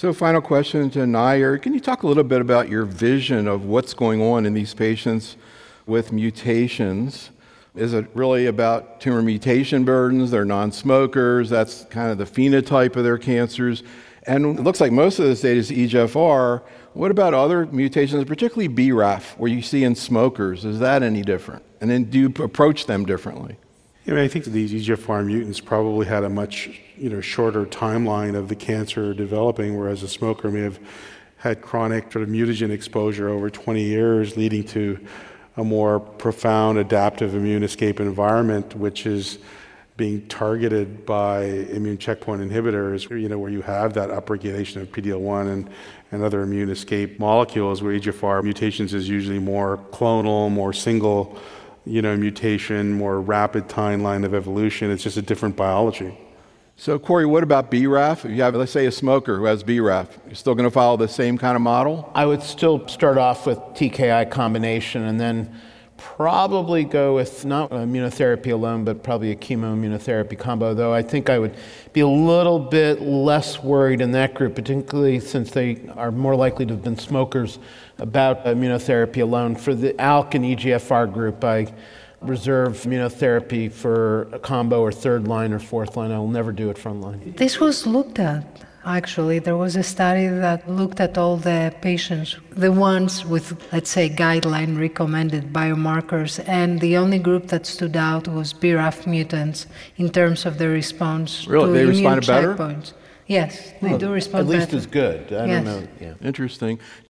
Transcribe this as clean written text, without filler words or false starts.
So final question to Nair. Can you talk a little bit about your vision of what's going on in these patients with mutations? Is it really about tumor mutation burdens? They're non-smokers. That's kind of the phenotype of their cancers. And it looks like most of this data is EGFR. What about other mutations, particularly BRAF, where you see in smokers? Is that any different? And then do you approach them differently? I think these EGFR mutants probably had a much shorter timeline of the cancer developing, whereas a smoker may have had chronic sort of mutagen exposure over 20 years, leading to a more profound adaptive immune escape environment, which is being targeted by immune checkpoint inhibitors, where you have that upregulation of PD-L1 and other immune escape molecules, where EGFR mutations is usually more clonal, more single mutation, more rapid timeline of evolution. It's just a different biology. So, Corey, what about BRAF? If you have, let's say, a smoker who has BRAF, you're still going to follow the same kind of model? I would still start off with TKI combination and then probably go with not immunotherapy alone, but probably a chemoimmunotherapy combo, though I think I would be a little bit less worried in that group, particularly since they are more likely to have been smokers, about immunotherapy alone. For the ALK and EGFR group, I reserve immunotherapy for a combo or third line or fourth line. I will never do it front line. This was looked at. Actually, there was a study that looked at all the patients, the ones with, let's say, guideline recommended biomarkers, and the only group that stood out was BRAF mutants in terms of the response really? to They immune responded better? checkpoints. Yes, they do respond At least better. as good. I don't know. Yeah. Interesting.